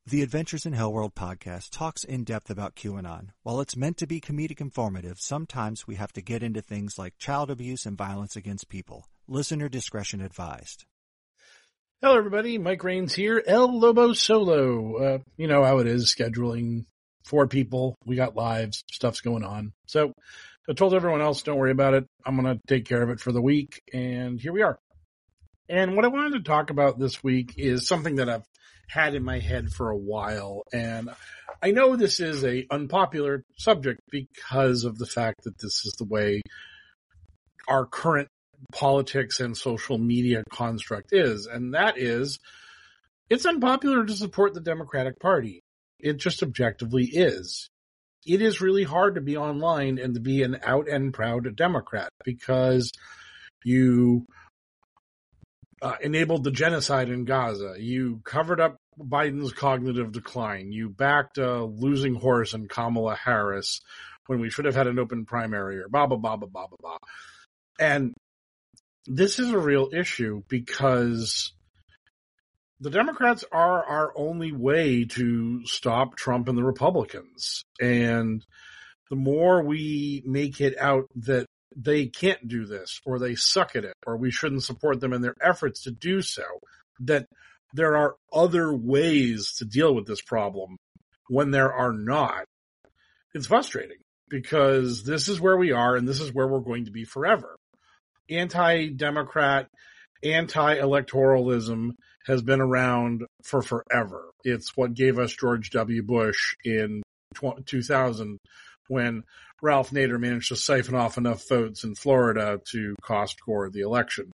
The Adventures in Hellworld podcast talks in depth about QAnon. While it's meant to be comedic informative, sometimes we have to get into things like child abuse and violence against people. Listener discretion advised. Hello, everybody. Mike Rains here. El Lobo Solo. You know how it is, scheduling 4 people. We got lives. Stuff's going on. So I told everyone else, don't worry about it. I'm going to take care of it for the week. And here we are. And what I wanted to talk about this week is something that I've had in my head for a while. And I know this is an unpopular subject because of the fact that this is the way our current politics and social media construct is. And that is, it's unpopular to support the Democratic Party. It just objectively is. It is really hard to be online and to be an out and proud Democrat because you enabled the genocide in Gaza. You covered up Biden's cognitive decline. You backed a losing horse in Kamala Harris when we should have had an open primary or blah, blah, blah, blah, blah, blah. And this is a real issue because the Democrats are our only way to stop Trump and the Republicans. And the more we make it out that they can't do this, or they suck at it, or we shouldn't support them in their efforts to do so, that there are other ways to deal with this problem when there are not, it's frustrating because this is where we are and this is where we're going to be forever. Anti-Democrat, anti-electoralism has been around for forever. It's what gave us George W. Bush in 2000 when Ralph Nader managed to siphon off enough votes in Florida to cost Gore the election.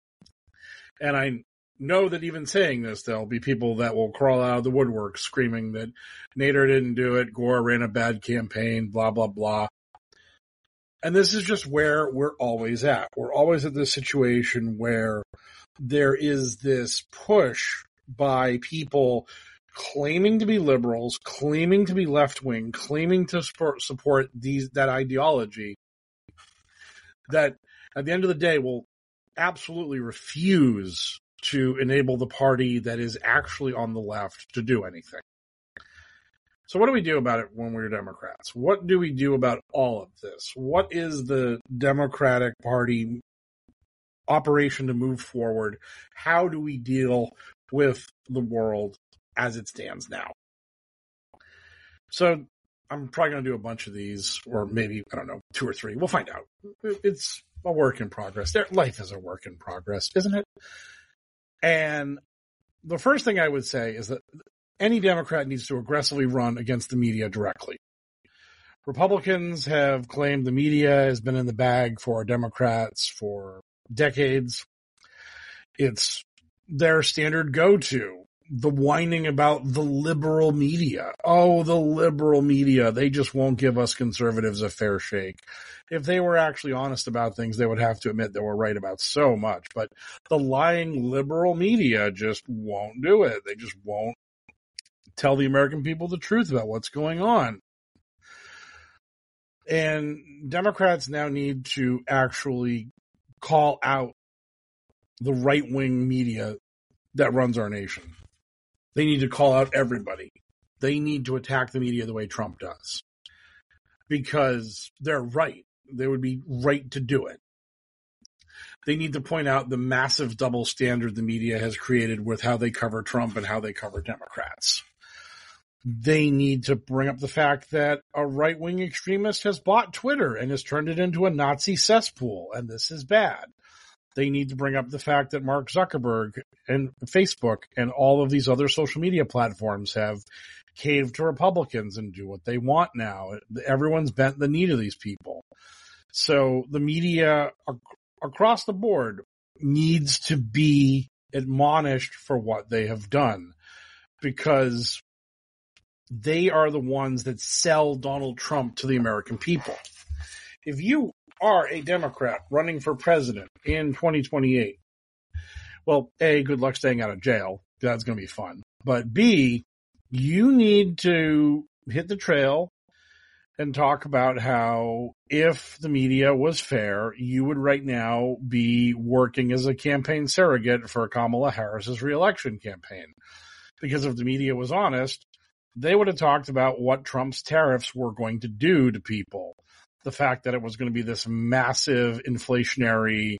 And I know that even saying this, there'll be people that will crawl out of the woodwork screaming that Nader didn't do it, Gore ran a bad campaign, blah, blah, blah. And this is just where we're always at. We're always at this situation where there is this push by people claiming to be liberals, claiming to be left-wing, claiming to support that ideology, that at the end of the day will absolutely refuse to enable the party that is actually on the left to do anything. So what do we do about it when we're Democrats? What do we do about all of this? What is the Democratic Party operation to move forward? How do we deal with the world as it stands now? So I'm probably going to do a bunch of these, or maybe, 2 or 3. We'll find out. It's a work in progress. Life is a work in progress, isn't it? And the first thing I would say is that any Democrat needs to aggressively run against the media directly. Republicans have claimed the media has been in the bag for Democrats for decades. It's their standard go-to. The whining about the liberal media. Oh, the liberal media. They just won't give us conservatives a fair shake. If they were actually honest about things, they would have to admit they were right about so much. But the lying liberal media just won't do it. They just won't tell the American people the truth about what's going on. And Democrats now need to actually call out the right-wing media that runs our nation. They need to call out everybody. They need to attack the media the way Trump does. Because they're right. They would be right to do it. They need to point out the massive double standard the media has created with how they cover Trump and how they cover Democrats. They need to bring up the fact that a right-wing extremist has bought Twitter and has turned it into a Nazi cesspool, and this is bad. They need to bring up the fact that Mark Zuckerberg and Facebook and all of these other social media platforms have caved to Republicans and do what they want now. Everyone's bent the knee to these people. So the media across the board needs to be admonished for what they have done, because they are the ones that sell Donald Trump to the American people. If you are a Democrat running for president in 2028, well, A, good luck staying out of jail. That's going to be fun. But B, you need to hit the trail and talk about how if the media was fair, you would right now be working as a campaign surrogate for Kamala Harris's reelection campaign. because if the media was honest, they would have talked about what Trump's tariffs were going to do to people. The fact that it was going to be this massive inflationary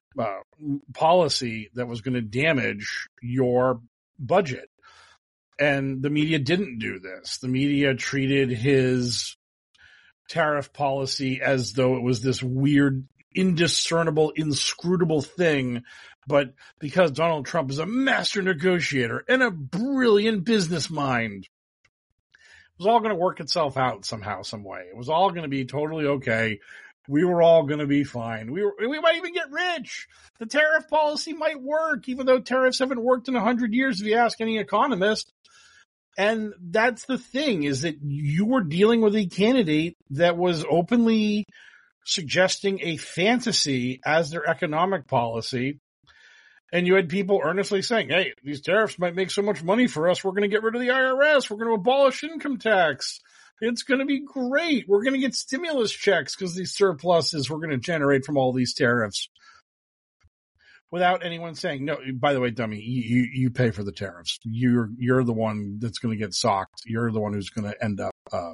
policy that was going to damage your budget. And the media didn't do this. The media treated his tariff policy as though it was this weird, indiscernible, inscrutable thing. But because Donald Trump is a master negotiator and a brilliant business mind, it was all going to work itself out somehow, some way. It was all going to be totally okay. We were all going to be fine. We might even get rich. The tariff policy might work, even though tariffs haven't worked in 100 years, if you ask any economist. And that's the thing, is that you were dealing with a candidate that was openly suggesting a fantasy as their economic policy. And you had people earnestly saying, hey, these tariffs might make so much money for us. We're going to get rid of the IRS. We're going to abolish income tax. It's going to be great. We're going to get stimulus checks because these surpluses we're going to generate from all these tariffs. Without anyone saying, no, by the way, dummy, you pay for the tariffs. You're the one that's going to get socked. You're the one who's going to end up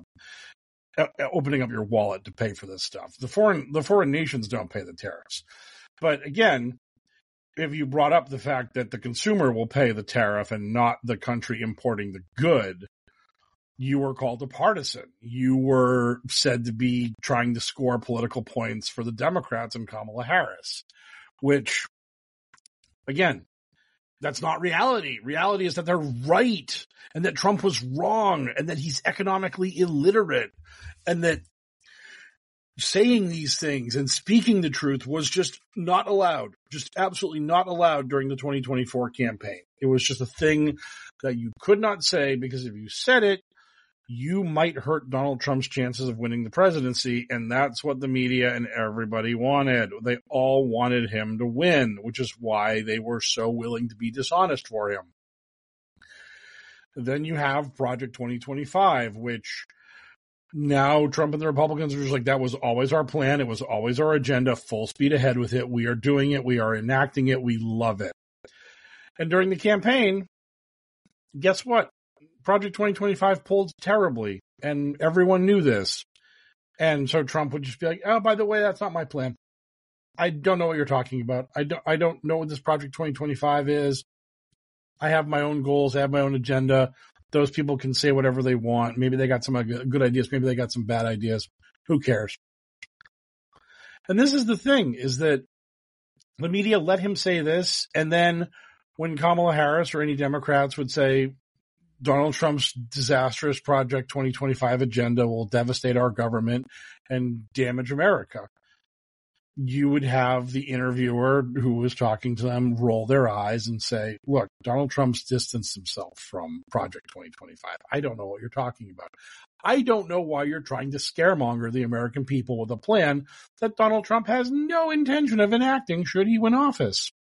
opening up your wallet to pay for this stuff. The foreign nations don't pay the tariffs. But again, if you brought up the fact that the consumer will pay the tariff and not the country importing the good, you were called a partisan. You were said to be trying to score political points for the Democrats and Kamala Harris, which, again, that's not reality. Reality is that they're right and that Trump was wrong and that he's economically illiterate and that saying these things and speaking the truth was just not allowed, just absolutely not allowed during the 2024 campaign. It was just a thing that you could not say, because if you said it, you might hurt Donald Trump's chances of winning the presidency, and that's what the media and everybody wanted. They all wanted him to win, which is why they were so willing to be dishonest for him. Then you have Project 2025, which now Trump and the Republicans are just like, that was always our plan. It was always our agenda. Full speed ahead with it. We are doing it. We are enacting it. We love it. And during the campaign, guess what? Project 2025 pulled terribly, and everyone knew this. And so Trump would just be like, oh, by the way, that's not my plan. I don't know what you're talking about. I don't know what this Project 2025 is. I have my own goals. I have my own agenda. Those people can say whatever they want. Maybe they got some good ideas. Maybe they got some bad ideas. Who cares? And this is the thing, is that the media let him say this, and then when Kamala Harris or any Democrats would say, Donald Trump's disastrous Project 2025 agenda will devastate our government and damage America, you would have the interviewer who was talking to them roll their eyes and say, look, Donald Trump's distanced himself from Project 2025. I don't know what you're talking about. I don't know why you're trying to scaremonger the American people with a plan that Donald Trump has no intention of enacting should he win office.